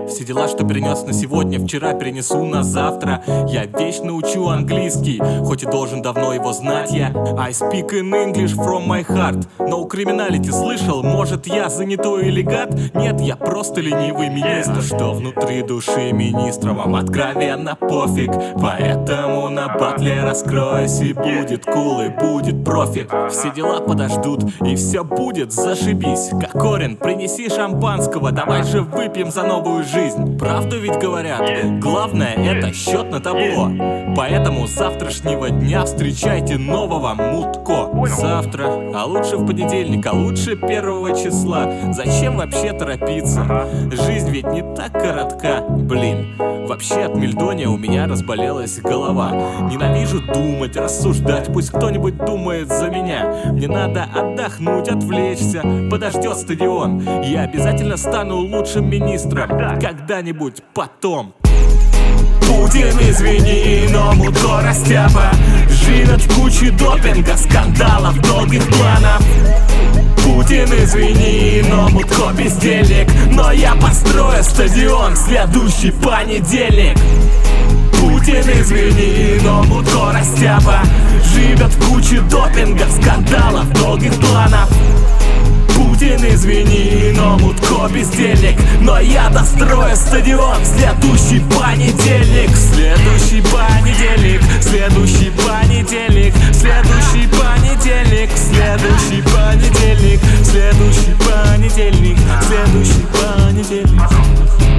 Все дела, что перенес на сегодня, вчера перенесу на завтра. Я вечно учу английский, хоть и должен давно его знать я. I speak in English from my heart. No criminality, слышал? Может, я занятой или гад? Нет, я просто ленивый министр. Что внутри души министра, вам откровенно пофиг. Поэтому на батле раскроюсь, и будет кул, и будет профит. Все дела подождут, и все будет зашибись. Кокорин, принеси шампанского, давай же выпьем за новую жизнь. Правду ведь говорят, главное это счет на табло. Поэтому с завтрашнего дня встречайте нового Мутко. Завтра, а лучше в понедельник, а лучше 1 числа. Зачем вообще торопиться? Жизнь ведь не так коротка. Блин, вообще от мельдония у меня разболелась голова. Ненавижу думать, рассуждать, пусть кто-нибудь думает за меня. Мне надо отдохнуть, отвлечься, подождет стадион. Я обязательно стану лучшим министром когда-нибудь потом. Путин, извини, но Мутко растяпа живет в куче допинга, скандалов, долгих планов. Путин, извини, но Мутко бездельник, но я построю стадион в следующий понедельник. Путин, извини, но Мутко растяпа живет в куче допинга, скандалов, долгих планов. Путин, извини, но Мутко бездельник, но я дострою стадион в следующий понедельник. Следующий понедельник, следующий понедельник, следующий понедельник, следующий понедельник, следующий понедельник, следующий понедельник.